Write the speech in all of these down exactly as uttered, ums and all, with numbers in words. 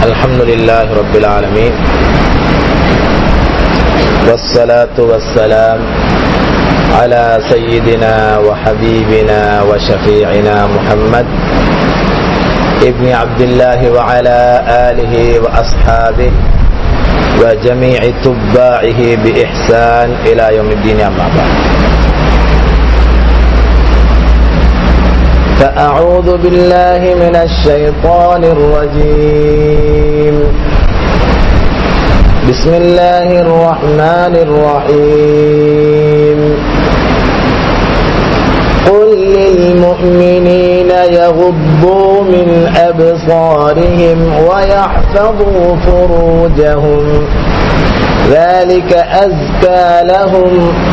الحمد لله رب العالمين والصلاة والسلام على سيدنا وحبيبنا وشفيعنا محمد ابن عبد الله وعلى آله وأصحابه وجميع تباعه بإحسان إلى يوم الدين. أما بعد، فأعوذ بالله من الشيطان الرجيم. بسم الله الرحمن الرحيم. قل للمؤمنين يغضوا من أبصارهم ويحفظوا فروجهم ذلك أزكى لهم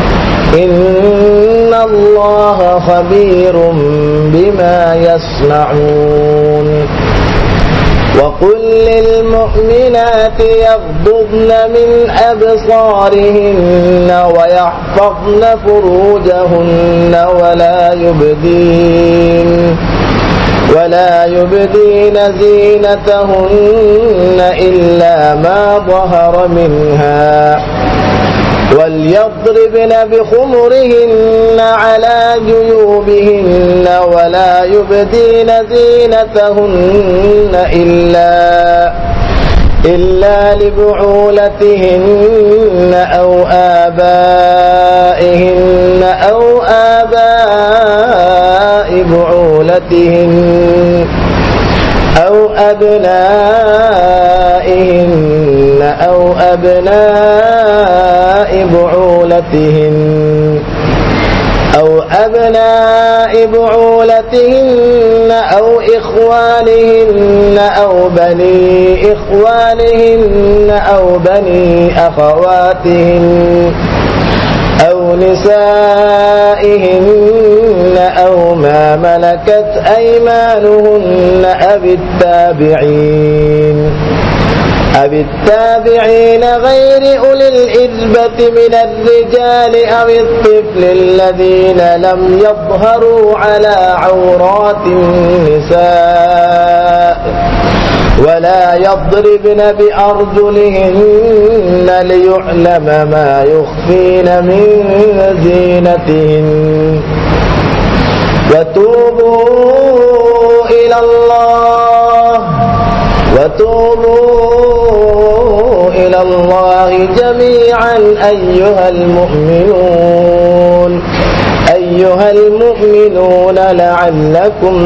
إن الله خبير بما يصنعون. وقل للمؤمنات يغضضن من أبصارهن ويحفظن فروجهن ولا يبدين ولا يبدين زينتهن إلا ما ظهر منها وليضربن بخمرهن على جيوبهن ولا يبدين زينتهن إلا إلا لبعولتهن أو آبائهن أو آباء بعولتهن أو أبنائهن أو أبناء بعولتهن أو أبناء بعولتهن أو إخوانهن أو بني إخوانهن أو بني أخواتهن أو نسائهن أو ما ملكت أيمانهن أو التابعين أو التابعين غير أولي الإربة من الرجال أو الطفل الذين لم يظهروا على عورات النساء ولا يضربن بأرجلهن ليعلم ما يخفين من زينتهن. وتوبوا إلى الله وتوبوا إلى الله جميعا أيها المؤمنون أيها المؤمنون لعلكم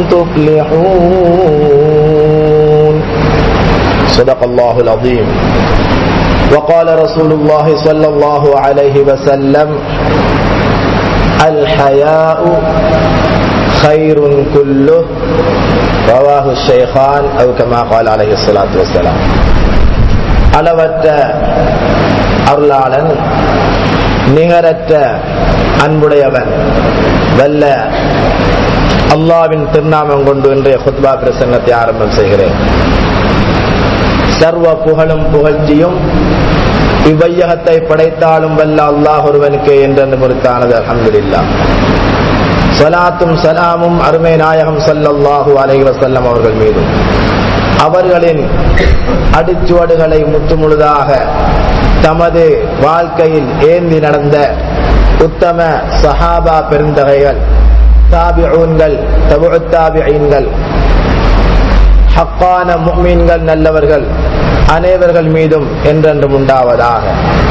تفلحون. صدق الله العظيم. وقال رسول الله صلى الله عليه وسلم: الحياء خير كله رواه الشيخان أو كما قال عليه الصلاة والسلام. அளவற்ற அருளாளன், நிகரற்ற அன்புடையவன், வல்ல அல்லாஹ்வின் திருநாமம் கொண்டு இன்றைய குத்பா பிரசங்கத்தை ஆரம்பம் செய்கிறேன். சர்வ புகழும் புகழ்ச்சியும் இவ்வையகத்தை படைத்தாலும் வல்ல அல்லாஹ் ஒருவனுக்கே என்றென்று முறுத்தானது. அல்ஹம்துலில்லாஹ். ஸலாத்தும் ஸலாமும் அருமை நாயகம் ஸல்லல்லாஹு அலைஹி வஸல்லம் அவர்கள் மீதும், அவர்களின் அடிச்சுவடுகளை முற்றுமுழுதாக தமது வாழ்க்கையில் ஏந்தி நடந்த உத்தம சஹாபா பெருந்தகைகள், தாபிஊன்கள், தபுஉத் தாபிஈன்கள், ஹக்கான முஃமின்கள், நல்லவர்கள் அனைவர்கள் மீதும் என்றென்றும் உண்டாவதாக.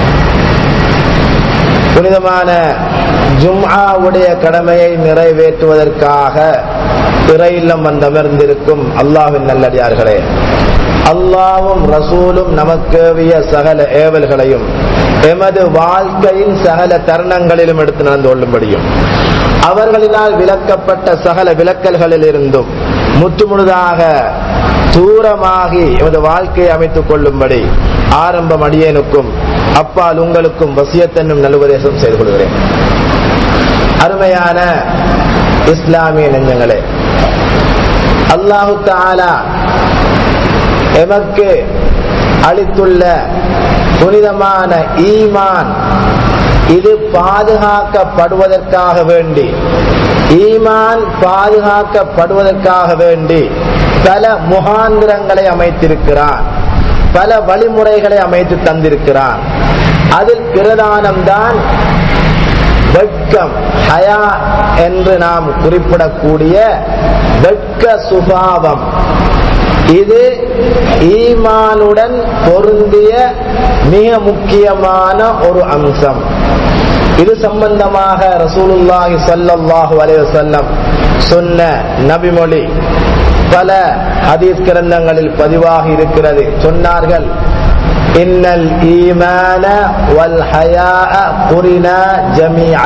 புனிதமான ஜும்ஆவுடைய கடமையை நிறைவேற்றுவதற்காக இறை இல்லம் வந்தமர்ந்திருக்கும் அல்லாஹ்வின் நல்லடியார்களே, அல்லாஹ்வும் ரசூலும் நமக்கேவிய சகல ஏவல்களையும் எமது வாழ்க்கையின் சகல தருணங்களிலும் எடுத்து நடந்து கொள்ளும்படியும், அவர்களினால் விலக்கப்பட்ட சகல விலக்கல்களில் இருந்தும் முற்றுமுழுதாக தூரமாகி எமது வாழ்க்கையை அமைத்துக் கொள்ளும்படி ஆரம்பம் அடியேனுக்கும் அப்பால் உங்களுக்கும் வசியத் என்னும் நல்லுபதேசம் செய்து கொள்கிறேன். அருமையான இஸ்லாமிய நெஞ்சங்களே, அல்லாஹு தஆலா எமக்கு அளித்துள்ள புனிதமான ஈமான், இது பாதுகாக்கப்படுவதற்காக வேண்டி, ஈமான் பாதுகாக்கப்படுவதற்காக வேண்டி பல முகாந்திரங்களை அமைத்திருக்கிறான். பல வழிமுறைகளை அமைத்து தந்திருக்கிறான். அதில் பிரதானம்தான் வெட்கம், ஹயா என்று நாம் குறிப்பிடக்கூடிய வெட்க சுபாவம். இது ஈமானுடன் பொருந்திய மிக முக்கியமான ஒரு அம்சம். இது சம்பந்தமாக ரசூலுல்லாஹி ஸல்லல்லாஹு அலைஹி வஸல்லம் சொன்ன நபிமொழி பல ஹதீஸ் கிரந்தங்களில் பதிவாகி இருக்கிறது. சொன்னார்கள், இன்னல் ஈமான வல் ஹயாஅ குரினா ஜமீஆ.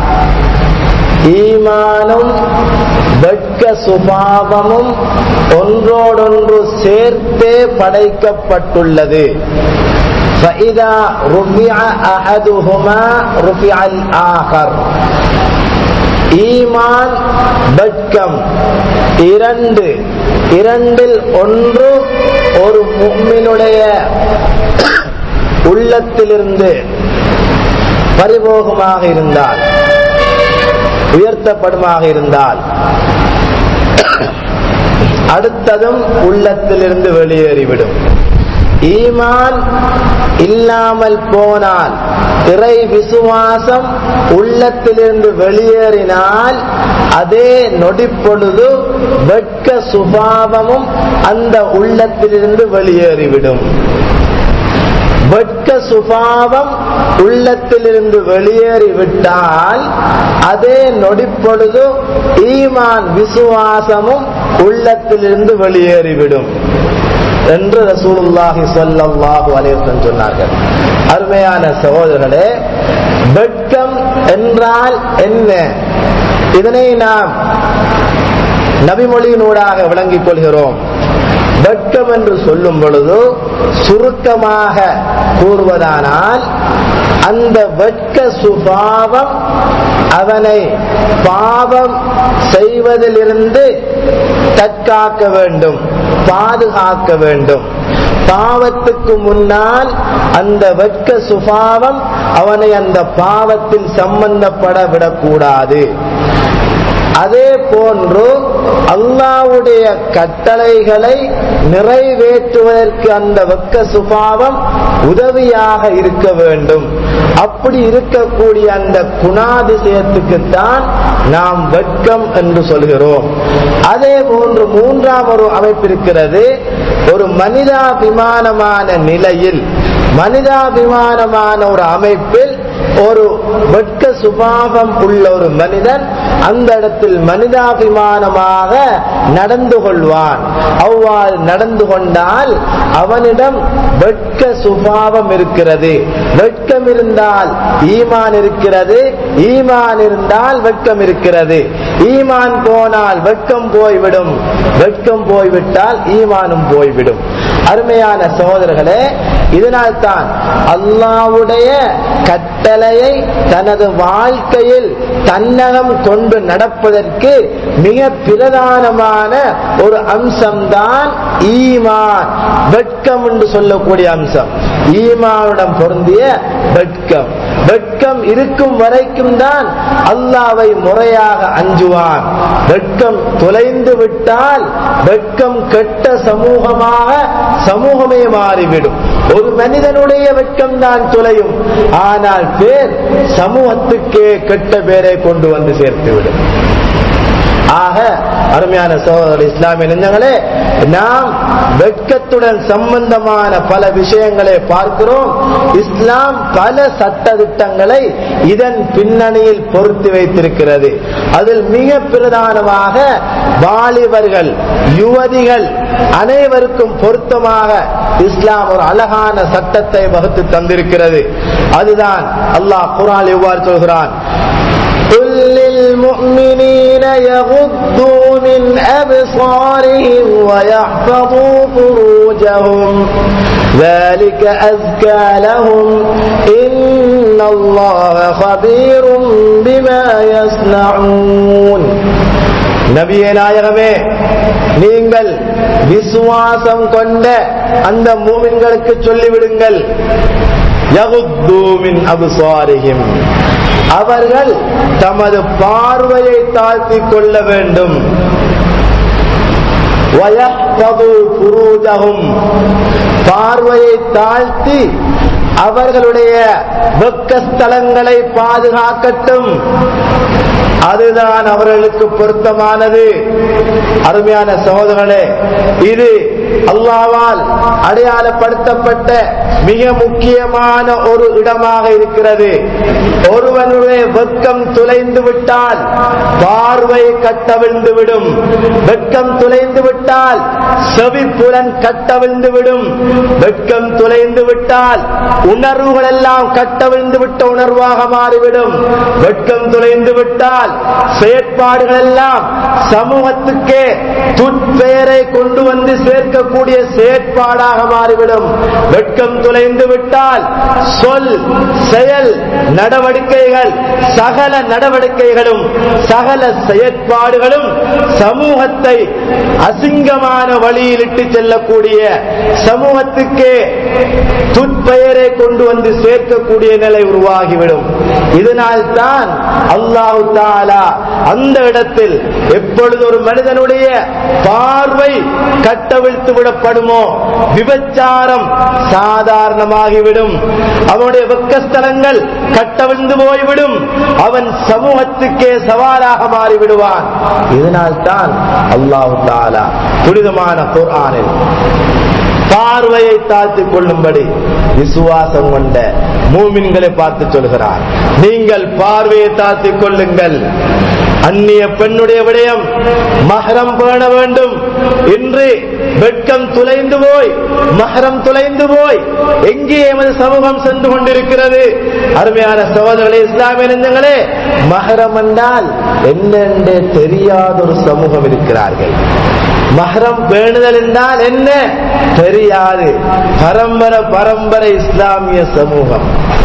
ஈமானும் வெட்க சுபாவமும் ஒன்றோடொன்று சேர்த்தே படைக்கப்பட்டுள்ளது. فَإِذَا رُفِعَ أَحَدُهُمَا رُفِعَ الْآخَرُ. ஈமான் வெட்கம் இரண்டு இரண்டில் ஒன்று ஒரு முஃமினுடைய உள்ளத்திலிருந்து பரிபோகமாக இருந்தால், உயர்த்தப்படுமாக இருந்தால், அடுத்ததும் உள்ளத்திலிருந்து வெளியேறிவிடும். ஈமான் இல்லாமல் போனால், இறை விசுவாசம் உள்ளத்திலிருந்து வெளியேறினால், அதே நொடிப்பொழுது வெட்க சுபாவமும் அந்த உள்ளத்திலிருந்து வெளியேறிவிடும். வெட்க சுபாவம் உள்ளத்திலிருந்து வெளியேறிவிட்டால் அதே நொடிப்பொழுது ஈமான் விசுவாசமும் உள்ளத்திலிருந்து வெளியேறிவிடும் என்று ரசூலுல்லாஹி ஸல்லல்லாஹு அலைஹி வஸல்லம் சொன்னார்கள். அருமையான சகோதரர்களே, வெட்கம் என்றால் என்ன? இதனை நாம் நபிமொழியினூடாக விளங்கிக் கொள்கிறோம். வெட்கம் என்று சொல்லும் பொழுது சுருக்கமாக கூறுவதானால், அந்த வெட்க சுபாவம் அவனை பாவம் செய்வதிலிருந்து தற்காக்க வேண்டும், பாதுகாக்க வேண்டும். பாவத்துக்கு முன்னால் அந்த வெட்க சுபாவம் அவனை அந்த பாவத்தில் சம்பந்தப்பட விடக்கூடாது. அதே போன்று அல்லாஹ்வுடைய கட்டளைகளை நிறைவேற்றுவதற்கு அந்த வெட்க சுபாவம் உதவியாக இருக்க வேண்டும். அப்படி இருக்கக்கூடிய அந்த குணாதிசயத்துக்குத்தான் நாம் வெட்கம் என்று சொல்கிறோம். அதே போன்று மூன்றாம் ஒரு அமைப்பு இருக்கிறது. ஒரு மனிதாபிமானமான நிலையில், மனிதாபிமானமான ஒரு அமைப்பில் ஒரு வெட்க சுபாவம் உள்ள ஒரு மனிதன் அந்த இடத்தில் மனிதாபிமானமாக நடந்து கொள்வான். அவ்வாறு நடந்து கொண்டால் அவனிடம் வெட்க சுபாவம் இருக்கிறது. வெட்கம் இருந்தால் ஈமான் இருக்கிறது, ஈமான் இருந்தால் வெட்கம் இருக்கிறது. ஈமான் போனால் வெட்கம் போய்விடும், வெட்கம் போய்விட்டால் ஈமானும் போய்விடும். அருமையான சகோதரர்களே, இதனால் தான் அல்லாஹ்வுடைய கட்டளையை தனது வாழ்க்கையில் தன்னகம் கொண்டு நடப்பதற்கு மிக பிரதானமான ஒரு அம்சம்தான் ஈமான், வெட்கம் என்று சொல்லக்கூடிய அம்சம். ஈமானுடன் பொருந்திய வெட்கம். வெட்கம் இருக்கும் வரைக்கும் தான் அல்லாஹ்வை முறையாக அஞ்சுவான். வெட்கம் தொலைந்து விட்டால் வெட்கம் கெட்ட சமூகமாக சமூகமே மாறிவிடும். ஒரு மனிதனுடைய வெட்கம் தான் தொலையும், ஆனால் பேர் சமூகத்துக்கே கெட்ட பேரை கொண்டு வந்து சேர்த்துவிடும். ஆக அருமையான சகோதர இஸ்லாமிய நெஞ்சங்களே, நாம் வெட்கத்துடன் சம்பந்தமான பல விஷயங்களை பார்க்கிறோம். இஸ்லாம் பல சட்ட திட்டங்களை இதன் பின்னணியில் பொருத்தி வைத்திருக்கிறது. அதில் மிக பிரதானமாக வாலிபர்கள், யுவதிகள் அனைவருக்கும் பொருத்தமாக இஸ்லாம் ஒரு அழகான சட்டத்தை வகுத்து தந்திருக்கிறது. அதுதான் அல்லாஹ் குர்ஆனில் இவ்வாறு சொல்கிறான், قُلْ لِلْمُؤْمِنِينَ يَغُضُّوا مِنْ أَبْصَارِهِمْ وَيَحْفَظُوا فُرُوجَهُمْ ذَلِكَ أَزْكَى لَهُمْ إِنَّ اللَّهَ خَبِيرٌ بِمَا يَصْنَعُونَ. நபியே நாயகமே, நீங்கள் விசுவாசம் கொண்ட அந்த மூமின்களுக்கு சொல்லிவிடுங்கள், யகுத்து மின் அப்சாரிஹிம், அவர்கள் தமது பார்வையை தாழ்த்திக் கொள்ள வேண்டும். வயஹ்ஃபது ஃபுரூஜஹும், பார்வையை தாழ்த்தி அவர்களுடைய வெக்கஸ்தலங்களை பாதுகாக்கட்டும். அதுதான் அவர்களுக்கு பொருத்தமானது. அருமையான சகோதரர்களே, இது அல்லாஹ்வால் அடையாளப்படுத்தப்பட்ட மிக முக்கியமான ஒரு இடமாக இருக்கிறது. ஒருவனுடைய வெட்கம் துளைந்து விட்டால் பார்வை கட்டவிழ்ந்து விடும். வெட்கம் துளைந்து விட்டால் செவிப்புலன் கட்டவிழ்ந்து விடும். வெட்கம் துளைந்து விட்டால் உணர்வுகள் எல்லாம் கட்டவிழ்ந்து விட்ட உணர்வாக மாறிவிடும். வெட்கம் துளைந்து விட்டால் செயற்பாடுகள் எல்லாம் சமூகத்துக்கே துட்பெயரை கொண்டு வந்து சேர்க்கக்கூடிய செயற்பாடாக மாறிவிடும். வெட்கம் துளைந்து விட்டால் சொல், செயல், நடவடிக்கைகள், சகல நடவடிக்கைகளும் சகல செயற்பாடுகளும் சமூகத்தை அசிங்கமான வழியில் இட்டு செல்லக்கூடிய, சமூகத்துக்கே துட்பெயரை கொண்டு வந்து சேர்க்கக்கூடிய நிலை உருவாகிவிடும். இதனால் தான் அல்லாஹ் தஆலா அந்த இடத்தில் எப்பொழுது ஒரு மனிதனுடைய பார்வை கட்டவிழ்த்து விடப்படுமோ விபச்சாரம் சாதாரணமாகிவிடும். அவனுடைய வெக்கஸ்தலங்கள் கட்டவிழ்ந்து போய்விடும். அவன் சமூகத்துக்கே சவாலாக மாறிவிடுவான். இதனால் தான் அல்லாஹ் தஆலா புனிதமான குர்ஆனில் பார்வையை தாழ்த்திக் கொள்ளும்படி விசுவாசம் கொண்ட மூமின்களை பார்த்து சொல்கிறார். நீங்கள் பார்வையை தாழ்த்திக் கொள்ளுங்கள். அந்நிய பெண்ணுடைய விடயம் மஹரம் பேண வேண்டும். இன்று வெட்கம் துளைந்து போய், மஹரம் துளைந்து போய் எங்கே எமது சமூகம் சென்று கொண்டிருக்கிறது? அருமையான சகோதரர்களே, இஸ்லாமிய நெஞ்சங்களே, மஹரம் என்றால் என்னென்றே தெரியாத ஒரு சமூகம் இருக்கிறார்கள். மஹரம் பேணுதல் என்றால் என்ன தெரியாது. பரம்பரை பரம்பரை இஸ்லாமிய சமூகம்.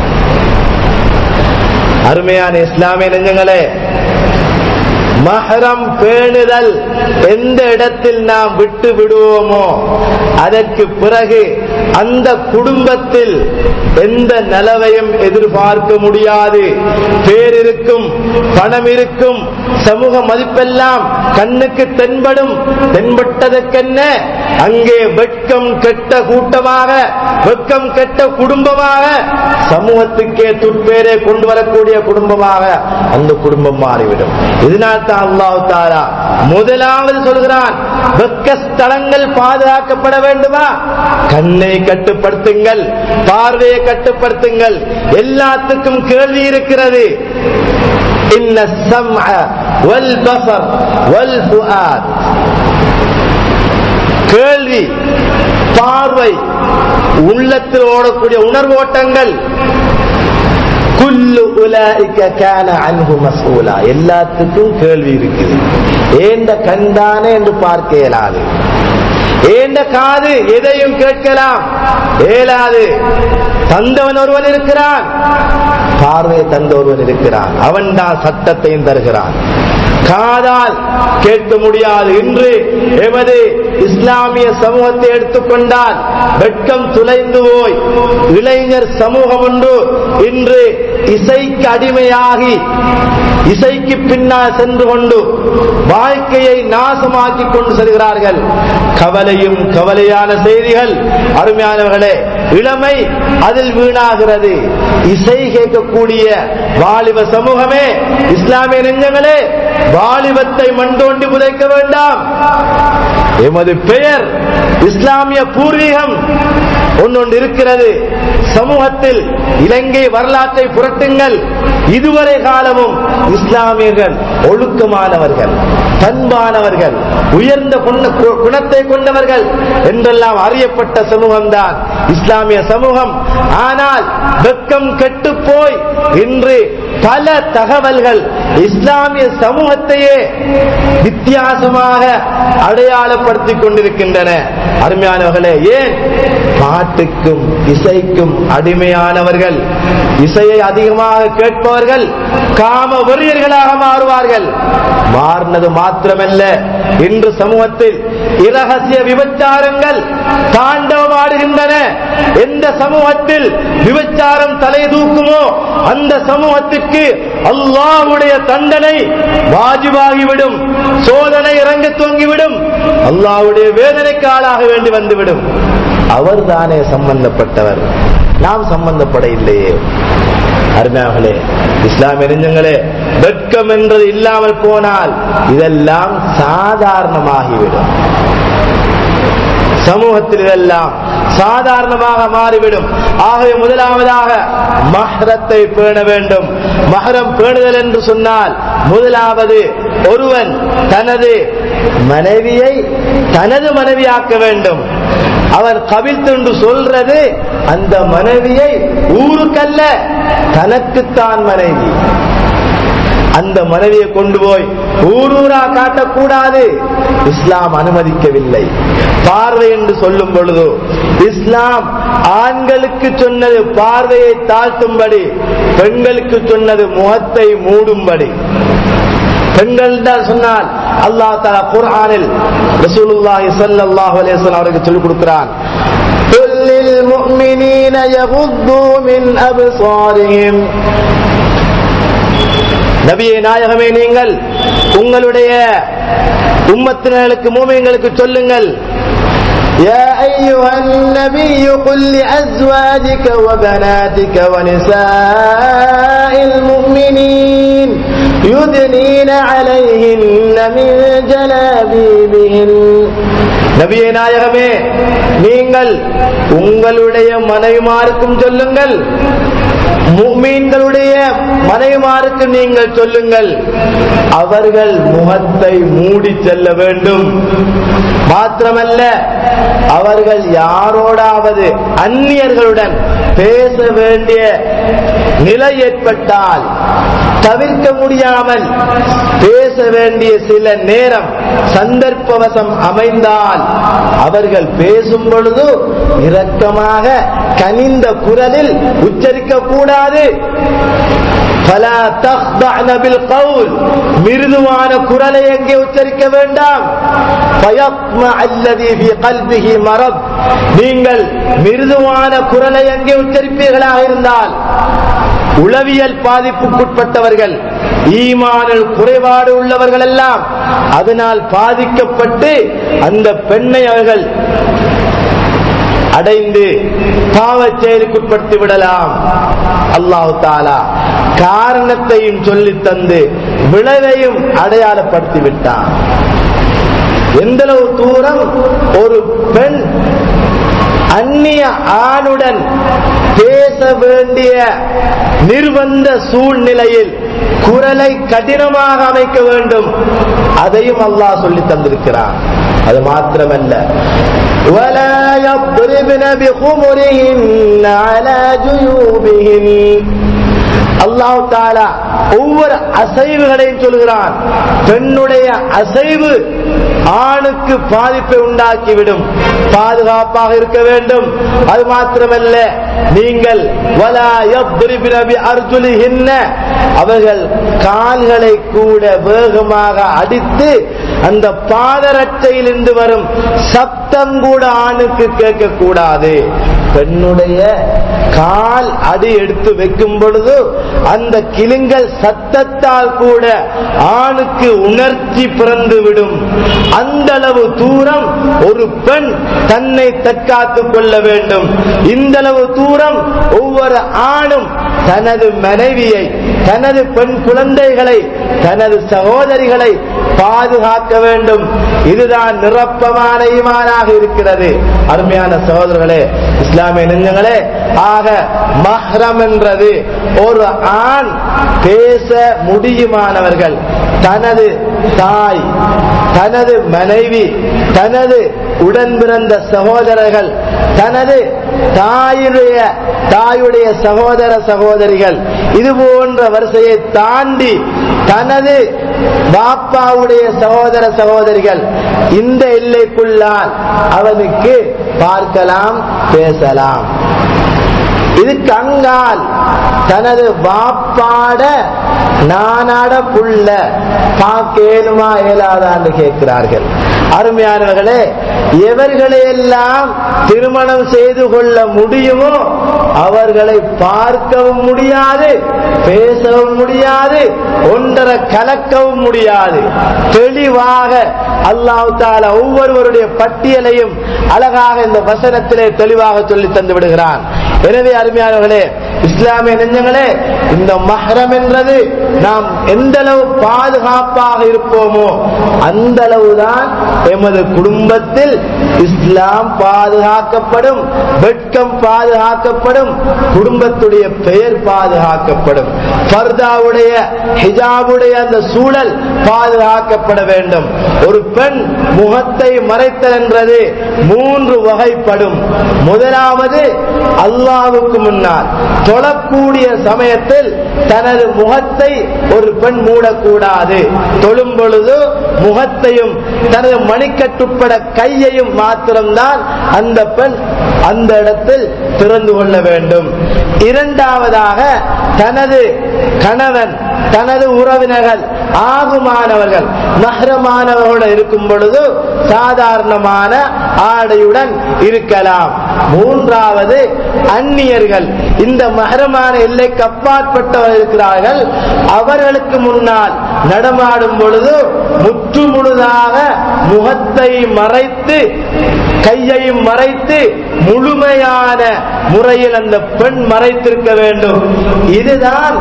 அருமையான இஸ்லாமிய நெஞ்சங்களே, மஹரம் பேணுதல் எந்த இடத்தில் நாம் விட்டு விடுவோமோ அதற்கு பிறகு அந்த குடும்பத்தில் எந்த நலவையும் எதிர்பார்க்க முடியாது. பேர் இருக்கும், பணம் இருக்கும், சமூக மதிப்பெல்லாம் கண்ணுக்கு தென்படும். தென்பட்டதற்கென்ன அங்கே வெட்கம் கெட்ட கூட்டமாக, வெட்கம் கெட்ட குடும்பமாக, சமூகத்துக்கே துட்பேரை கொண்டு வரக்கூடிய குடும்பமாக அந்த குடும்பம் மாறிவிடும். இதனால் தான் அல்லாஹ் தஆலா முதலாவது சொல்கிறான், வெக்கஸ்தலங்கள் பாதுகாக்கப்பட வேண்டுமா? கண்ணை கட்டுப்படுத்துங்கள், பார்வையை கட்டுப்படுத்துங்கள். எல்லாத்துக்கும் கேள்வி இருக்கிறது. இன்ன ஸம்அ வல் பஸர் வல் ஃபுஆத். கேள்வி, பார்வை, உள்ளத்தில் ஓடக்கூடிய உணர்வோட்டங்கள், குல்லு உலாயிக கான அன்ஹு மஸ்ஊலா. எல்லாத்துக்கும் கேள்வி இருக்குது. ஏண்ட கண்டானே என்று பார்க்க இயலாது. ஏண்ட காது எதையும் கேட்கலாம் இயலாது. தந்தவன் ஒருவன் இருக்கிறான், பார்வை தந்த ஒருவன் இருக்கிறான். அவன் தான் சட்டத்தையும் தருகிறான். காதால் கேட்க முடியாது. இன்று எமது இஸ்லாமிய சமூகத்தை எடுத்துக்கொண்டால் வெட்கம் துளைந்து போய் இளைஞர் சமூகம் ஒன்று இன்று இசைக்கு அடிமையாகி இசைக்கு பின்னால் சென்று கொண்டு வாழ்க்கையை நாசமாக்கி கொண்டு செல்கிறார்கள். கவலையும் கவலையான செய்திகள். அருமையானவர்களே, இளமை அதில் வீணாகிறது. இசை கேட்கக்கூடிய வாலிப சமூகமே, இஸ்லாமிய நெஞ்சங்களே, வாலிபத்தை மண்டோண்டி புதைக்க வேண்டாம். எமது பெயர் இஸ்லாமிய பூர்வீகம் ஒன்னொன்று இருக்கிறது. சமூகத்தில் இலங்கை வரலாற்றை புரட்டுங்கள். இதுவரை காலமும் இஸ்லாமியர்கள் ஒழுக்கமானவர்கள், பண்பானவர்கள், உயர்ந்த குணத்தை கொண்டவர்கள் என்றெல்லாம் அறியப்பட்ட சமூகம்தான் இஸ்லாமிய சமூகம். ஆனால் வெட்கம் கெட்டு போய் இன்று பல தகவல்கள் இஸ்லாமிய சமூகத்தையே வித்தியாசமாக அடையாளப்படுத்திக் கொண்டிருக்கின்றன. அருமையானவர்களே, ஏன்? பாட்டுக்கும் இசைக்கும் அடிமையானவர்கள், இசையை அதிகமாக கேட்பவர்கள் காம வெறியர்களாக மாறுவார்கள். மாறினது மாத்திரமல்ல, இன்று சமூகத்தில் இரகசிய விபச்சாரங்கள் தாண்டவம் நடமாடுகின்றன. எந்த சமூகத்தில் விபச்சாரம் தலை தூக்குமோ அந்த சமூகத்திற்கு அல்லாஹ்வுடைய தண்டனை வாஜிபாகிவிடும், சோதனை இறங்க துவங்கிவிடும், அல்லாஹ்வுடைய வேதனைக்கு ஆளாக வேண்டி வந்துவிடும். அவர் தானே சம்பந்தப்பட்டவர், நாம் சம்பந்தப்பட இல்லையே. அருமையார்களே, இஸ்லாமிய நெஞ்சங்களே, வெட்கம் என்றது இல்லாமல் போனால் இதெல்லாம் சாதாரணமாகிவிடும். சமூகத்தில் இதெல்லாம் சாதாரணமாக மாறிவிடும். ஆகவே முதலாவதாக மஹ்ரத்தை பேண வேண்டும். மஹ்ரம் பேணுதல் என்று சொன்னால் முதலாவது ஒருவன் தனது மனைவியை தனது மனைவியாக்க வேண்டும். அவன் கபில்த் என்று சொல்றது அந்த மனைவியை ஊருக்கல்ல, தனக்குத்தான் மனைவி. அந்த மனைவியை கொண்டு போய் ஊரூரா காட்டக்கூடாது, இஸ்லாம் அனுமதிக்கவில்லை. பார்வை என்று சொல்லும் பொழுது இஸ்லாம் ஆண்களுக்கு சொன்னது பார்வையை தாழ்த்தும்படி, பெண்களுக்கு சொன்னது முகத்தை மூடும்படி. பெண்கள் சொன்னால் அல்லாஹ் தஆலா குர்ஆனில் ரசூலுல்லாஹி ஸல்லல்லாஹு அலைஹி வஸல்லம் அவருக்கு சொல்லிக் கொடுக்கிறான், குல்லில் முஃமினீன யகுது மின் அப்சாரிஹிம். நபியே நாயகமே, நீங்கள் உங்களுடைய உம்மத்தினர்களுக்கு மூமின்களுக்கு சொல்லுங்கள், யா அய்யுஹன் நபிய்யு குல் லிஅஸ்வாஜிக வபனாதிக வனிசாஇல் முஃமினீன் யுத்னீன அலைஹின்ன மின் ஜலாபீபிஹின். நபியே நாயகமே, நீங்கள் உங்களுடைய மனைவிமாருக்கும் சொல்லுங்கள், முஃமின்களுடைய மனைவிமாருக்கு நீங்கள் சொல்லுங்கள், அவர்கள் முகத்தை மூடி செல்ல வேண்டும். மாத்திரமல்ல, அவர்கள் யாரோடாவது அந்நியர்களுடன் பேச வேண்டிய நிலை ஏற்பட்டால், தவிர்க்க முடியாமல் பேச வேண்டிய சில நேரம் சந்தர்ப்பவசம் அமைந்தால், அவர்கள் பேசும் பொழுது இரக்கமாக கனிந்த குரலில் உச்சரிக்க கூடாது. فلا تخضعن بالقول, மிருதுவான குரலை எங்கே உச்சரிக்க வேண்டாம். فيطمع الذي في قلبه مرض, நீங்கள் மிருதுவான குரலை எங்கே உச்சரிப்பீர்களாக இருந்தால் உளவியல் பாதிப்புக்குட்பட்டவர்கள், ஈமானில் குறைபாடு உள்ளவர்கள் எல்லாம் அதனால் பாதிக்கப்பட்டு அந்த பெண்ணை அவர்கள் அடைந்து பாவச் செயலுக்குட்பட்டு விடலாம். அல்லாஹ் தஆலா காரணத்தையும் சொல்லி தந்து விளைவையும் அடையாளப்படுத்தி விட்டான். எந்தளவு தூரம் ஒரு பெண் அந்நிய ஆணுடன் பேச வேண்டிய நிர்பந்த சூழ்நிலையில் குரலை கடினமாக அமைக்க வேண்டும், அதையும் அல்லாஹ் சொல்லி தந்திருக்கிறான். அது மாத்திரமல்ல, وَلَا يَضْرِبْنَ بِخُمُرِهِنَّ عَلَى جُيُوبِهِنَّ. அல்லாஹ் தஆலா ஒவ்வொரு அசைவுகளையும் சொல்கிறான். பெண்ணுடைய அசைவு ஆணுக்கு பாதிப்பை உண்டாக்கிவிடும், பாதுகாப்பாக இருக்க வேண்டும். அது மாத்திரமல்ல, நீங்கள் وَلَا يَضْرِبْنَ بِأَرْجُلِهِنَّ, அவர்கள் கால்களை கூட வேகமாக அடித்து அந்த பாதரட்டையிலிருந்து வரும் சப்தம் கூட ஆணுக்கு கேட்கக்கூடாது. பெண்ணுடைய கால் அடி எடுத்து வைக்கும் பொழுது அந்த கிளிங்கள் சத்தத்தால் கூட ஆணுக்கு உணர்ச்சி பிறந்து விடும். அந்த அளவு தூரம் ஒரு பெண் தன்னை தற்காத்துக் கொள்ள வேண்டும். இந்த அளவு தூரம் ஒவ்வொரு ஆணும் தனது மனைவியை, தனது பெண் குழந்தைகளை, தனது சகோதரிகளை பாதுகாக்க வேண்டும். இதுதான் நிரப்பமான ஈமானாக இருக்கிறது. அருமையான சகோதரர்களே, இஸ்லாமிய நெஞ்சங்களே, ஆக மஹ்ரம் என்றது ஒரு ஆண் பேச முடியுமானவர்கள், தனது தாய், தனது மனைவி, தனது உடன் பிறந்த சகோதரர்கள், தனது தாயுடைய தாயுடைய சகோதர சகோதரிகள், இது போன்ற வரிசையை தாண்டி தனது பாப்பாவுடைய சகோதர சகோதரிகள், இந்த எல்லைக்குள்ளால் அவனுக்கு பார்க்கலாம், பேசலாம். இதுக்கு அங்கால் தனது வாப்பாட நானாட புள்ள பார்க்கேனுமா இயலாதான்னு கேட்கிறார்கள். அருமையானவர்களே, எவர்களையெல்லாம் திருமணம் செய்து கொள்ள முடியுமோ அவர்களை பார்க்கவும் முடியாது, பேசவும் முடியாது, ஒன்றரை கலக்கவும் முடியாது. தெளிவாக அல்லாஹ் தஆலா ஒவ்வொருவருடைய பட்டியலையும் அழகாக இந்த வசனத்திலே தெளிவாக சொல்லி தந்து விடுகிறான். எனவே அருமையானவர்களே, இஸ்லாமிய நெஞ்சங்களே, இந்த மஹ்ரம் என்றது நாம் எந்த அளவு பாதுகாப்பாக இருப்போமோ அந்த அளவுதான் எமது குடும்பத்தில் இஸ்லாம் பாதுகாக்கப்படும், வெட்கம் பாதுகாக்கப்படும், குடும்பத்துடைய பெயர் பாதுகாக்கப்படும், பர்தாவுடைய ஹிஜாபுடைய அந்த சூழல் பாதுகாக்கப்பட வேண்டும். ஒரு பெண் முகத்தை மறைத்தல் என்றது மூன்று வகைப்படும். முதலாவது, அல்லாஹ்வுக்கு முன்னால் தொழக்கூடிய சமயத்தில் தனது முகத்தை ஒரு பெண் மூடக்கூடாது. தொழும் பொழுது முகத்தையும் தனது மணிக்கட்டுப்பட கையையும் மாத்திரம்தான் அந்த பெண் அந்த இடத்தில் திறந்து கொள்ள வேண்டும். இரண்டாவதாக, தனது கணவன், தனது உறவினர்கள், ஆகுமானவர்கள், மஹ்ரமானவர்களுடன் இருக்கும் பொழுது சாதாரணமான ஆடையுடன் இருக்கலாம். மூன்றாவது, அந்நியர்கள், இந்த மஹ்ரமான எல்லைக்கு அப்பாற்பட்டவர்கள் இருக்கிறார்கள், அவர்களுக்கு முன்னால் நடமாடும் பொழுது முற்று முழுதாக முகத்தை மறைத்து கையையும் மறைத்து முழுமையான முறையில் அந்த பெண் மறைத்திருக்க வேண்டும். இதுதான்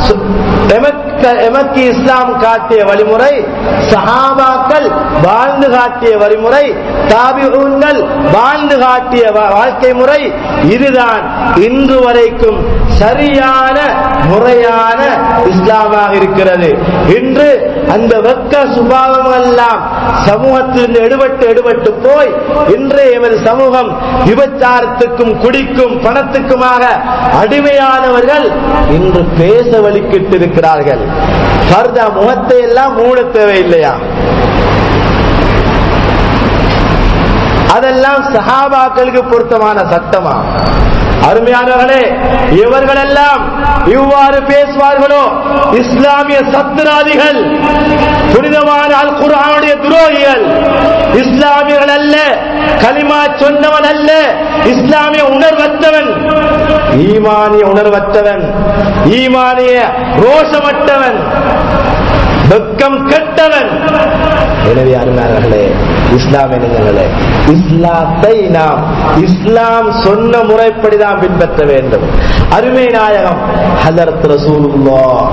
எமக்கு இஸ்லாம் காட்டிய வழிமுறை, சஹாபாக்கள் வாழ்ந்து காட்டிய வழிமுறை, தாபிஊன்கள் வாழ்ந்து காட்டிய வாழ்க்கை முறை. இதுதான் இன்று வரைக்கும் சரியான முறையான இஸ்லாமாக இருக்கிறது. இன்று அந்த வெக்க சுபாவம் எல்லாம் சமூகத்திலிருந்து எடுபட்டு எடுபட்டு போய் இன்று எமது சமூகம் விபச்சாரத்துக்கும் குடிக்கும் பணத்துக்குமாக அடிமையானவர்கள் இன்று பேச வலிக்கிட்டு இருக்கிறார்கள். பர்தா முகத்தை எல்லாம் மூட தேவையில்லையா? அதெல்லாம் சஹாபாக்களுக்கு பொருத்தமான சட்டமா? அருமையானவர்களே, இவர்களெல்லாம் இவ்வாறு பேசுவார்களோ இஸ்லாமிய சத்ராதிகள், புனிதமான அல் குர்ஆனுடைய துரோகிகள், இஸ்லாமியர்கள் அல்ல, கலிமா சொன்னவன் அல்ல, இஸ்லாமிய உணர்வற்றவன், ஈமானிய உணர்வற்றவன், ஈமானிய ரோஷமற்றவன், வெக்கம் கெட்டவன். எனவே அருமையானவர்களே, இஸ்லாமியர்களே, இஸ்லாத்தை நாம் இஸ்லாம் சொன்ன முறைப்படிதான் பின்பற்ற வேண்டும். அருமை நாயகம் ஹஜ்ரத் ரசூலுல்லாஹ்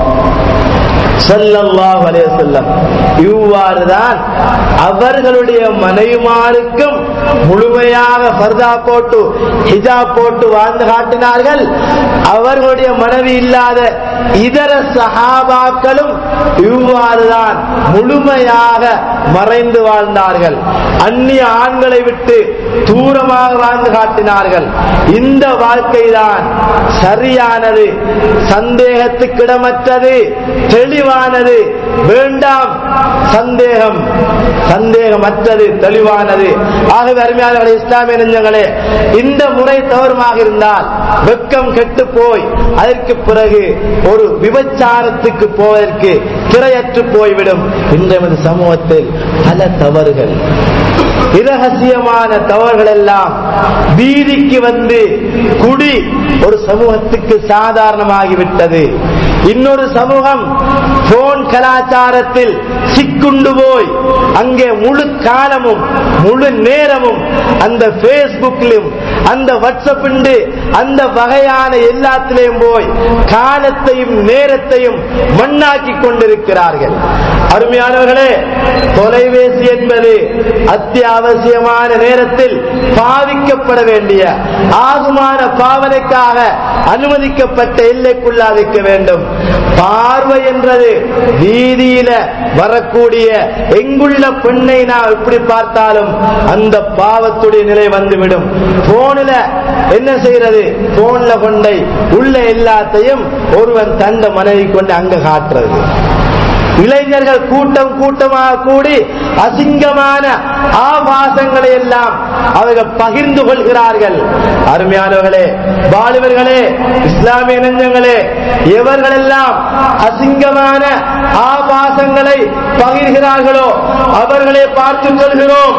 ஸல்லல்லாஹு அலைஹி வஸல்லம் இவ்வாறுதான் அவர்களுடைய மனைவிமாருக்கும் முழுமையாக ஃபர்தா போட்டு ஹிஜாப் போட்டு வாழ்ந்து காட்டினார்கள். அவர்களுடைய மனைவி இல்லாத இதர சஹாபாக்களும் இவ்வாறுதான் முழுமையாக மறைந்து வாழ்ந்தார்கள். அந்நிய ஆண்களை விட்டு தூரமாக வாழ்ந்து காட்டினார்கள். இந்த வாழ்க்கைதான் சரியானது, சந்தேகத்துக்கிடமற்றது, தெளிவானது. வேண்டாம் சந்தேகம், சந்தேகமற்றது, தெளிவானது. ஆகவே அருமையானவர்களே, இஸ்லாமிய நெஞ்சங்களே, இந்த முறை தவறுமாக இருந்தால் வெக்கம் கெட்டு போய் அதற்கு பிறகு ஒரு விபச்சாரத்துக்கு போவதற்கு திரையற்று போய்விடும். இன்றைய சமூகத்தில் பல தவறுகள், இரகசியமான தவறுகள் எல்லாம் வீதிக்கு வந்து குடி ஒரு சமூகத்துக்கு சாதாரணமாகிவிட்டது. இன்னொரு சமூகம் போன் கலாச்சாரத்தில் சிக்குண்டு போய் அங்கே முழு காலமும் முழு நேரமும் அந்த பேஸ்புக்கிலும் அந்த வாட்ஸ்அப் அந்த வகையான எல்லாத்திலையும் போய் காலத்தையும் நேரத்தையும் மண்ணாக்கி கொண்டிருக்கிறார்கள். அருமையானவர்களே, தொலைபேசி என்பது அத்தியாவசியமான நேரத்தில் பாவிக்கப்பட வேண்டிய ஆகுமான பாவனைக்காக அனுமதிக்கப்பட்ட எல்லைக்குள்ளாக வைக்க வேண்டும். பார்வை என்றது வீதியில வரக்கூடிய எங்குள்ள பெண்ணை நான் எப்படி பார்த்தாலும் அந்த பாவத்துடைய நிலை வந்துவிடும். போன்ல என்ன செய்யறது? போன்ல கொண்டை உள்ள எல்லாத்தையும் ஒருவன் தந்த மனைவி கொண்டு அங்க காட்டுறது. இளைஞர்கள் கூட்டம் கூட்டமாக கூடி அசிங்கமான ஆபாசங்களை எல்லாம் அவர்கள் பகிர்ந்து கொள்கிறார்கள். அருமையானவர்களே, வாலிபர்களே, இஸ்லாமிய நெஞ்சங்களே, எவர்களெல்லாம் அசிங்கமான ஆபாசங்களை பகிர்கிறார்களோ அவர்களை பார்த்து சொல்கிறோம்,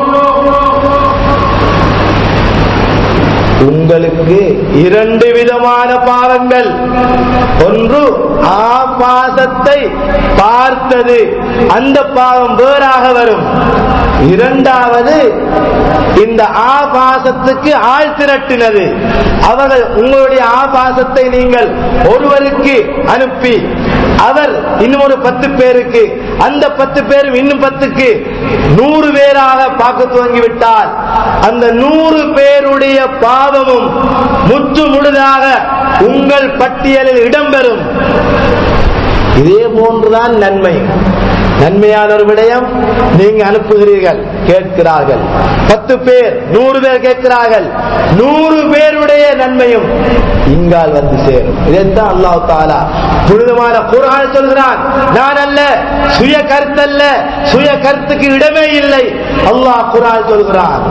உங்களுக்கு இரண்டு விதமான பாவங்கள். ஒன்று ஆபாசத்தை பார்த்தது, அந்த பாவம் வேறாக வரும். இரண்டாவது இந்த ஆபாசத்துக்கு ஆள் திரட்டினது. அவர்கள் உங்களுடைய ஆபாசத்தை நீங்கள் ஒருவருக்கு அனுப்பி அவர் இன்னும் ஒரு பத்து பேருக்கு, அந்த பத்து பேரும் இன்னும் பத்துக்கு நூறு பேராக பார்க்க துவங்கிவிட்டால் அந்த நூறு பேருடைய பாவமும் முற்று முழுதாக உங்கள் பட்டியலில் இடம்பெறும். இதே போன்றுதான் நன்மை. நன்மையான ஒரு விடயம் நீங்க அனுப்புகிறீர்கள், கேட்கிறார்கள், பத்து பேர் நூறு பேர் கேட்கிறார்கள், நூறு பேருடைய நன்மையும் இங்கால் வந்து சேரும். இதைத்தான் அல்லாஹ் தஆலா புனிதமான குர்ஆன் சொல்கிறான். நான் அல்ல, சுய கருத்தல்ல, சுய கருத்துக்கு இடமே இல்லை. அல்லாஹ் குர்ஆன் சொல்கிறான்,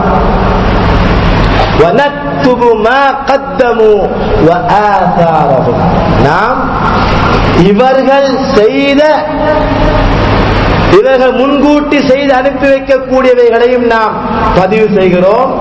وَنَكْتُبُ مَا قَدَّمُوا وَآثَارَهُمْ. நாம் இவர்கள் செய்த, இவர்கள் முன்கூட்டி செய்து அனுப்பி வைக்கக்கூடியவைகளையும் நாம் பதிவு செய்கிறோம்.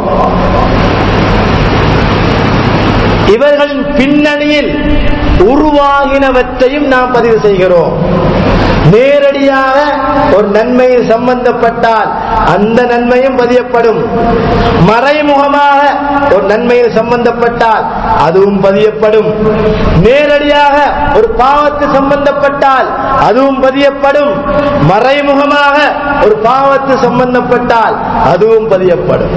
இவர்களின் பின்னணியில் உருவாகினவற்றையும் நாம் பதிவு செய்கிறோம். நேரடியாக ஒரு நன்மையில் சம்பந்தப்பட்டால் அந்த நன்மையும் பதியப்படும். மறைமுகமாக ஒரு நன்மையில் சம்பந்தப்பட்டால் அதுவும் பதியப்படும். நேரடியாக ஒரு பாவத்து சம்பந்தப்பட்டால் அதுவும் பதியப்படும். மறைமுகமாக ஒரு பாவத்து சம்பந்தப்பட்டால் அதுவும் பதியப்படும்.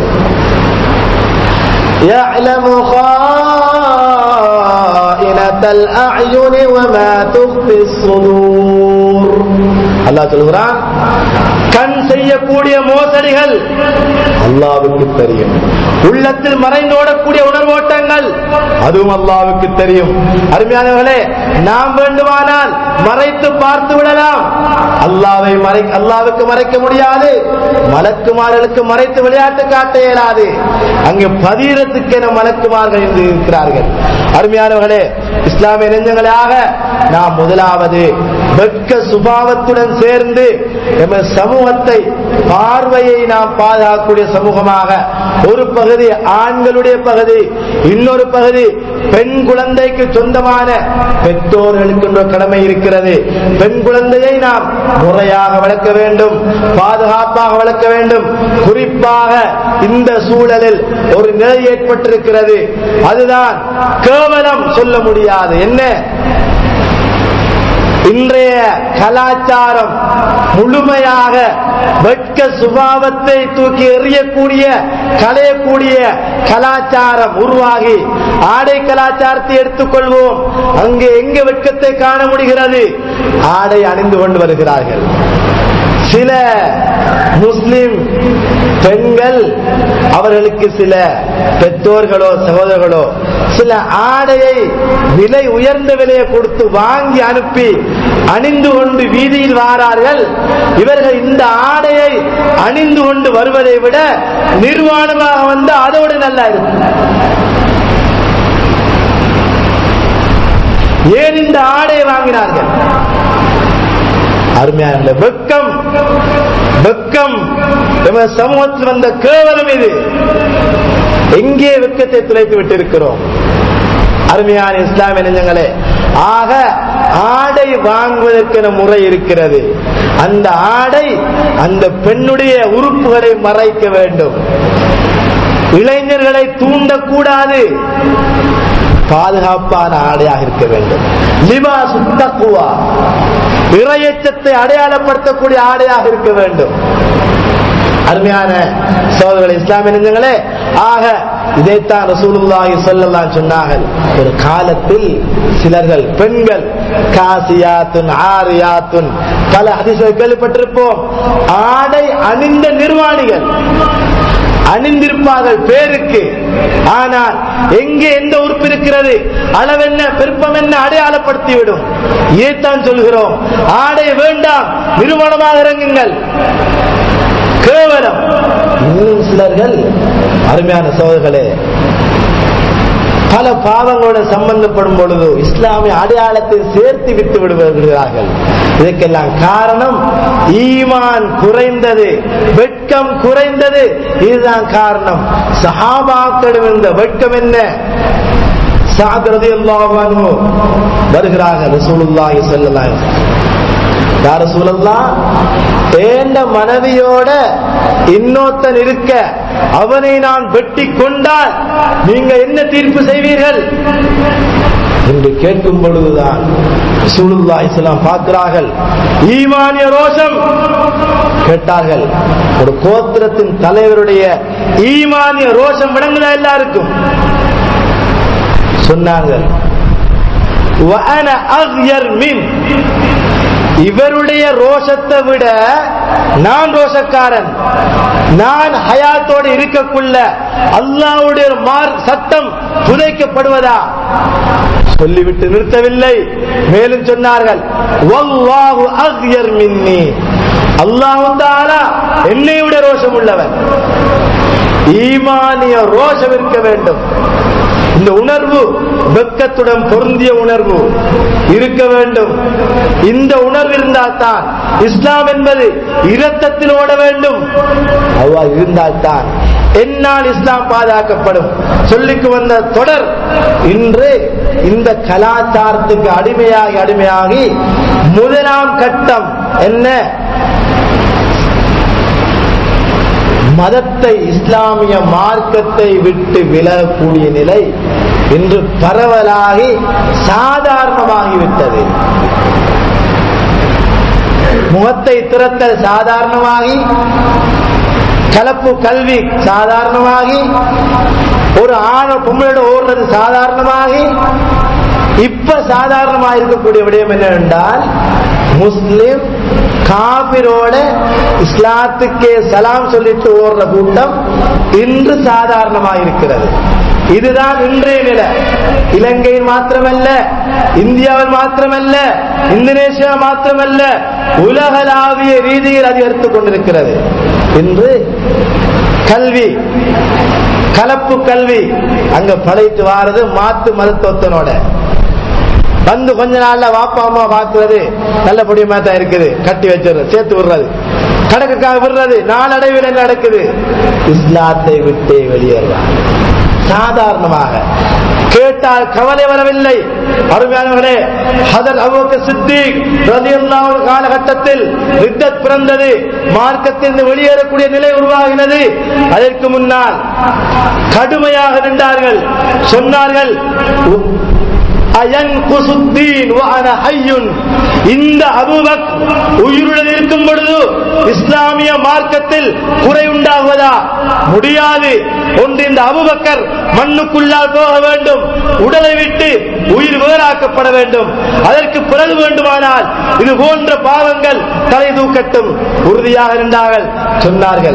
يَعْلَمُ خَائِنَةَ الْأَعْيُنِ وَمَا تُخْفِي الصُّدُورُ. அல்லாஹ் சொல்கிறான், கண் செய்யக்கூடிய மோசடிகள் அல்லாஹ்வுக்கு தெரியும். உள்ளத்தில் மறைந்து ஓடக்கூடிய உணர்வோட்டங்கள் அதுவும் அல்லாஹ்வுக்கு தெரியும். அருமையானவர்களே, நாம் வேண்டுமானால் மறைத்து பார்த்து விடலாம். அல்லாஹ்வை மறை அல்லாஹ்வுக்கு மறைக்க முடியாது. மலக்குமார்களுக்கு மறைத்து விளையாட்டு காட்ட இயலாது. அங்கே பதிரத்துக்கென மலக்குமார்கள் என்று இருக்கிறார்கள். அருமையானவர்களே, இஸ்லாமிய நெஞ்சங்களாக நாம் முதலாவது வெட்க சுபாவத்துடன் சேர்ந்து எமது சமூகத்தை, பார்வையை நாம் பாதுகாக்கக்கூடிய சமூகமாக, ஒரு பகுதி ஆண்களுடைய பகுதி, இன்னொரு பகுதி பெண் குழந்தைக்கு சொந்தமான பெற்றோர்களுக்கு என்ற கடமை இருக்கிறது. பெண் குழந்தையை நாம் முறையாக வளர்க்க வேண்டும், பாதுகாப்பாக வளர்க்க வேண்டும். குறிப்பாக இந்த சூழலில் ஒரு நிலை ஏற்பட்டிருக்கிறது, அதுதான் கேவலம் சொல்ல முடியாது. என்ன, இன்றைய கலாச்சாரம் முழுமையாக வெட்க சுபாவத்தை தூக்கி எறியக்கூடிய, களையக்கூடிய கலாச்சாரம் உருவாகி, ஆடை கலாச்சாரத்தை எடுத்துக்கொள்வோம். அங்கே எங்க வெட்கத்தை காண முடிகிறது? ஆடை அணிந்து கொண்டு வருகிறார்கள். சில முஸ்லிம் பெண்கள், அவர்களுக்கு சில பெற்றோர்களோ சகோதரர்களோ சில ஆடையை விலை உயர்ந்த விலையை கொடுத்து வாங்கி அனுப்பி அணிந்து கொண்டு வீதியில் வாரார்கள். இவர்கள் இந்த ஆடையை அணிந்து கொண்டு வருவதை விட நிர்வாணமாக வந்து அதோடு நல்லா இருக்கும். ஏன் இந்த ஆடையை வாங்கினார்கள்? அருமையான வெட்கம், வெட்கம் சமூகத்தில் வந்த கேவலம் இது. எங்கே வெட்கத்தை துளைத்து விட்டிருக்கிறோம்? அருமையான இஸ்லாமிய நெஞ்சங்களே, ஆக ஆடை வாங்குவதற்கென முறை இருக்கிறது. அந்த ஆடை அந்த பெண்ணுடைய உறுப்புகளை மறைக்க வேண்டும். இளைஞர்களை தூண்டக்கூடாது. பாதுகாப்பான ஆடையாக இருக்க வேண்டும். லிபாசு தக்வா, இறையச்சத்தை அடையாளப்படுத்தக்கூடிய ஆடையாக இருக்க வேண்டும். அருமையான சகோதரர்களே, இஸ்லாமிய நெஞ்சங்களே, ஆக இதைத்தான் ரசூலுல்லாஹி ஸல்லல்லாஹு அலைஹி சொன்னார்கள். ஒரு காலத்தில் சிலர்கள் பெண்கள் காசியாத்துன் ஆரியாத்துன், பல ஹதீஸ்களை கேள்விப்பட்டிருப்போம். ஆடை அணிந்த நிர்வாணிகள் அணிந்திருப்பார்கள் பேருக்கு, ஆனால் எங்கே எந்த உறுப்பு இருக்கிறது, அளவென்ன பெருப்பம் என்ன அடையாளப்படுத்திவிடும். இதைத்தான் சொல்கிறோம், ஆடை வேண்டாம், நிறுவனமாக இறங்குங்கள். கேவலம். இன்னும் சிலர்கள் அருமையான சகோதரர்களே பல பாவங்களோட சம்பந்தப்படும் பொழுது இஸ்லாமிய அடையாளத்தை சேர்த்து விட்டு விடுகிறார்கள். இதற்கெல்லாம் காரணம் ஈமான் குறைந்தது, வெட்கம் குறைந்தது. இதுதான் காரணம். சஹாபாக்களிடம் இருந்த வெட்கம் என்ன? சஅத் ரலியல்லாஹு அன்ஹு வருகிறார்கள் ரசூலுல்லாஹி ஸல்லல்லாஹு அலைஹி வஸல்லம். யா ரசூலல்லாஹ், ஏண்ட மனைவியோட இன்னொருத்தன் இருக்க அவனை நான் வெட்டி கொண்டால் நீங்க என்ன தீர்ப்பு செய்வீர்கள் என்று கேட்கும் பொழுதுதான் ரசூலுல்லாஹி ஸல்லல்லாஹு அலைஹி வஸல்லம் பார்க்கிறார்கள் ஈமானிய ரோஷம். கேட்டார்கள், ஒரு கோத்திரத்தின் தலைவருடைய ஈமானிய ரோஷம் விளங்குதா எல்லாருக்கும்? சொன்னார்கள், வஅன அக்யர் மின், இவருடைய ரோஷத்தை விட நான் ரோஷக்காரன். நான் ஹயாத்தோடு இருக்கக்குள்ள அல்லாஹ்வுடைய சட்டம் புதைக்கப்படுவதா? சொல்லிவிட்டு நிறுத்தவில்லை, மேலும் சொன்னார்கள், வல்லாஹு அக்யர் மின்னி, அல்லாஹ் தஆலா என்னை விட ரோஷம் உள்ளவன். ஈமானிய ரோஷம் இருக்க வேண்டும். இந்த உணர்வு வெட்கத்துடன் பொருந்திய உணர்வு இருக்க வேண்டும். இந்த உணர்வு இருந்தால் தான் இஸ்லாம் என்பது இரத்தத்தில் ஓட வேண்டும். அவ்வாறு இருந்தால்தான் என்னால் இஸ்லாம் பாதுகாக்கப்படும். சொல்லிக்கு வந்த தொடர் இன்று இந்த கலாச்சாரத்துக்கு அடிமையாகி அடிமையாகி முதலாம் கட்டம் என்ன? மதத்தை, இஸ்லாமிய மார்க்கத்தை விட்டு விலகக்கூடிய நிலை இன்று பரவலாகி சாதாரணமாகிவிட்டது. முகத்தை திறத்தல் சாதாரணமாகி, கலப்பு கல்வி சாதாரணமாகி, ஒரு ஆண பொம்மையோட ஓடுறது சாதாரணமாகி, இப்ப சாதாரணமாக இருக்கக்கூடிய விடயம் என்னவென்றால் முஸ்லிம் காபிரோட இஸ்லாத்துக்கே சலாம் சொல்லிட்டு ஓடுற கூட்டம் இன்று சாதாரணமாக இருக்கிறது. இதுதான் இன்றைய நிலை. இலங்கையில் மாத்திரமல்ல, இந்தியாவில் மாத்திரமல்ல, இந்தோனேசியா மாத்திரமல்ல, உலகளாவிய ரீதியில் அதிகரித்துக் கொண்டிருக்கிறது. இன்று கல்வி, கலப்பு கல்வி அங்க படைத்து வாரது மாத்து மதத்தோத்தனோட வந்து கொஞ்ச நாள்ல வாப்பா அம்மா பாக்குறது நல்லபடியுமா தான் இருக்குது, கட்டி வச்சிடுறது, சேர்த்து விடுறது, கணக்குக்காக விடுறது, நாளடைவில் என்ன நடக்குது? இஸ்லாத்தை விட்டே வெளியேறாங்க. சாதாரணமாக கேட்டால் கவலை வரவில்லை. அருமையானவர்களே, ஹதரத் அபூபக்கர் சித்திக் ரலியல்லாஹு அன்ஹு காலகட்டத்தில் ரித்தத் பிறந்தது, மார்க்கத்திலிருந்து வெளியேறக்கூடிய நிலை உருவாகினது. அதற்கு முன்னால் கடுமையாக நின்றார்கள். சொன்னார்கள், இந்த அபூபக்கர் உயிருடன் இருக்கும் பொழுது இஸ்லாமிய மார்க்கத்தில் குறை உண்டாகுவதா? முடியாது. ஒன்று இந்த அபூபக்கர் மண்ணுக்குள்ளால் போக வேண்டும், உடலை விட்டு உயிர் வேறாக்கப்பட வேண்டும். அதற்கு பிறகு வேண்டுமானால் இது போன்ற பாவங்கள் தலை தூக்கட்டும். உறுதியாக இருந்தார்கள். சொன்னார்கள்,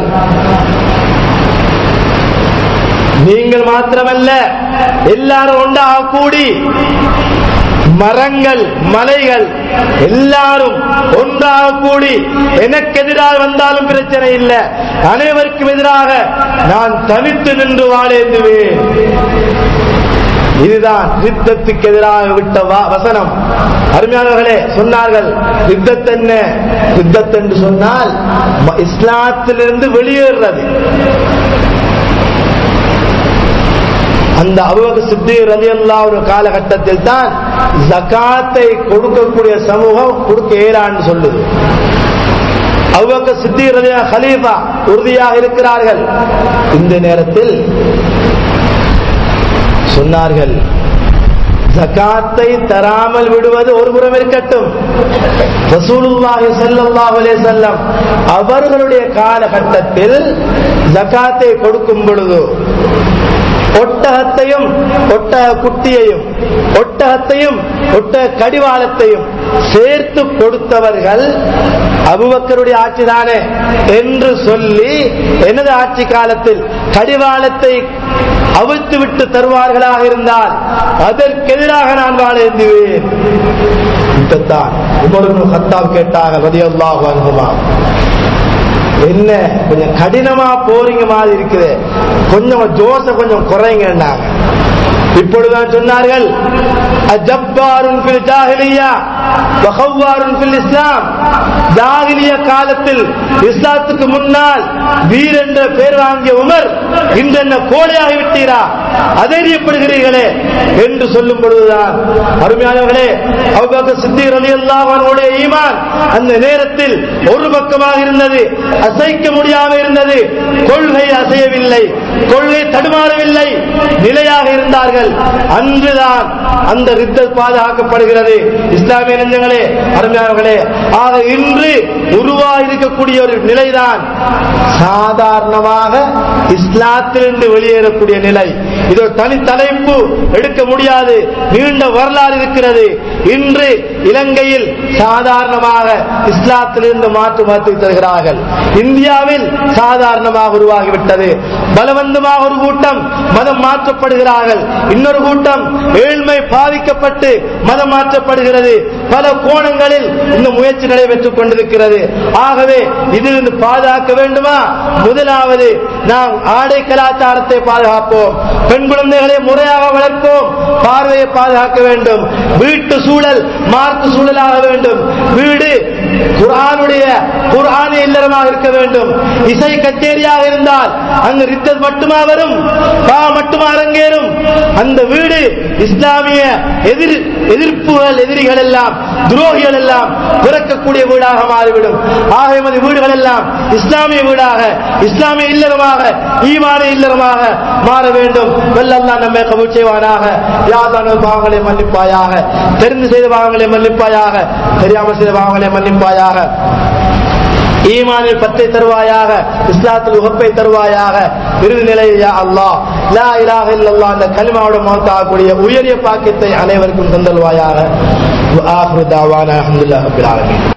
நீங்கள் மாத்திரமல்ல, எல்லாரும் ஒன்றாக கூடி மரங்கள், மலைகள் எல்லாரும் ஒன்றாக கூடி எனக்கு எதிராக வந்தாலும் பிரச்சனை இல்லை, அனைவருக்கும் எதிராக நான் தனித்து நின்று வாழேந்துவேன். இதுதான் யுத்தத்துக்கு எதிராக விட்ட வசனம். அருமையானவர்களே, சொன்னார்கள், யுத்தத் என்ன? யுத்தத் என்று சொன்னால் இஸ்லாத்திலிருந்து வெளியேறது. அந்த அபூபக்கர் சித்திக் ரலியல்லாஹு அன்ஹு காலகட்டத்தில் தான் ஜகாத்தை கொடுக்கக்கூடிய சமூகம் கொடுக்க ஏறான்னு சொல்லுது. அபூபக்கர் சித்திக் ரலியல்லாஹு கலீஃபா உறுதியாக இருக்கிறார்கள். இந்த நேரத்தில் சொன்னார்கள், ஜகாத்தை தராமல் விடுவது ஒரு புறம் இருக்கட்டும், ரசூலுல்லாஹி ஸல்லல்லாஹு அலைஹி வஸல்லம் அவர்களுடைய காலகட்டத்தில் ஜகாத்தை கொடுக்கும் பொழுது ஒட்டகத்தையும் ஒட்டக குட்டியையும் ஒட்டகத்தையும் ஒட்டக கடிவாளத்தையும் சேர்த்து கொடுத்தவர்கள் அபூபக்கருடைய ஆட்சிதானே என்று சொல்லி, எனது ஆட்சி காலத்தில் கடிவாளத்தை அவிழ்த்து விட்டு தருவார்களாக இருந்தால் அதற்கு எதிராக நான் வாழ ஏந்துவேன். உமர் இப்னு கத்தாப் கேட்டார்கள் ரலியல்லாஹு அன்ஹுமா, என்ன கொஞ்சம் கடினமா போறீங்க மாதிரி இருக்குது, கொஞ்சம் ஜோச கொஞ்சம் குறைங்கன்னாங்க. இப்பொழுதுதான் சொன்னார்கள் அஜப்பாருன் ஃபில் ஜாஹிலியா வ கவ்வாருன் ஃபில் இஸ்லாம். ஜாஹிலியா காலத்தில் இஸ்லாத்துக்கு முன்னால் வீர் என்ற பெயர் வாங்கிய உமர் இன்று என்ன கோழையாகி விட்டீரா, அதறியப்படுகிறீர்களே என்று சொல்லும் பொழுதுதான் அருமையானவர்களே அபூபக்கர் சித்தீக் ரலியல்லாஹு அன்ஹுடைய ஈமான் அந்த நேரத்தில் ஒரு பக்கமாக இருந்தது, அசைக்க முடியாமல் இருந்தது. கொள்கை அசையவில்லை, கொள்கை தடுமாறவில்லை, நிலையாக இருந்தார்கள். அன்றுதான் அந்த ரித்தத் பாதுகாக்கப்படுகிறது. இஸ்லாமிய நெஞ்சங்களே அருமையானவர்களே, ஆக இன்று உருவாகியிருக்கக்கூடிய ஒரு நிலைதான் சாதாரணமாக இஸ்லாத்திலிருந்து வெளியேறக்கூடிய நிலை. இது ஒரு தனி தலைப்பு எடுக்க முடியாது, நீண்ட வரலாறு இருக்கிறது. இன்று இலங்கையில் சாதாரணமாக இஸ்லாத்திலிருந்து மாற்று மாற்றி தருகிறார்கள். இந்தியாவில் சாதாரணமாக உருவாகிவிட்டது. பலவந்தமாக ஒரு கூட்டம் மதம் மாற்றப்படுகிறார்கள், இன்னொரு கூட்டம் ஏழ்மை பாதிக்கப்பட்டு மதம் மாற்றப்படுகிறது. பல கோணங்களில் இந்த முயற்சி நடைபெற்றுக் கொண்டிருக்கிறது. ஆகவே இதிலிருந்து பாதுகாக்க வேண்டுமா? முதலாவது நாம் ஆடை கலாச்சாரத்தை பாதுகாப்போம், பெண் குழந்தைகளை முறையாக வளர்ப்போம், பார்வையை பாதுகாக்க வேண்டும், வீட்டு சூழல் மார்க்க சூழலாக வேண்டும், வீடு குர்ஆனுடைய குர்ஆனிய இல்லறமாக இருக்க வேண்டும். இசை கச்சேரியாக இருந்தால் அங்கு ரித்தத் மட்டுமா வரும், பா மட்டுமா அரங்கேறும். அந்த வீடு இஸ்லாமிய எதிர் எதிர்ப்புகள் எதிரிகள் எல்லாம் துரோகிகள் எல்லாம் பிறக்கக்கூடிய வீடாக மாறிவிடும். ஆக எமது வீடுகள் எல்லாம் இஸ்லாமிய வீடாக, இஸ்லாமிய இல்லறமாக, ஈமானிய இல்லறமாக மாற வேண்டும். வல்லல்லாஹ் நம்மை கபூல் செய்வானாக. யா அல்லாஹ் பாவங்களை மன்னிப்பாயாக, தெரிந்து செய்த பாவங்களை மன்னிப்பாயாக, தெரியாமல் செய்த பாவங்களை மன்னிப்பாயாக. ஈமானில் பற்றை தருவாயாக, இஸ்லாத்தில் உகப்பை தருவாயாக. இறுதி நிலையில் யா அல்லாஹ் லா இலாஹ இல்லல்லாஹ் அந்த கலிமாவோட மௌத்தாகக்கூடிய உயரிய பாக்கியத்தை அனைவருக்கும் தந்தல்வாயாக. ஆகிரு தாவானா அல்ஹம்துலில்லாஹி ரப்பில் ஆலமீன்.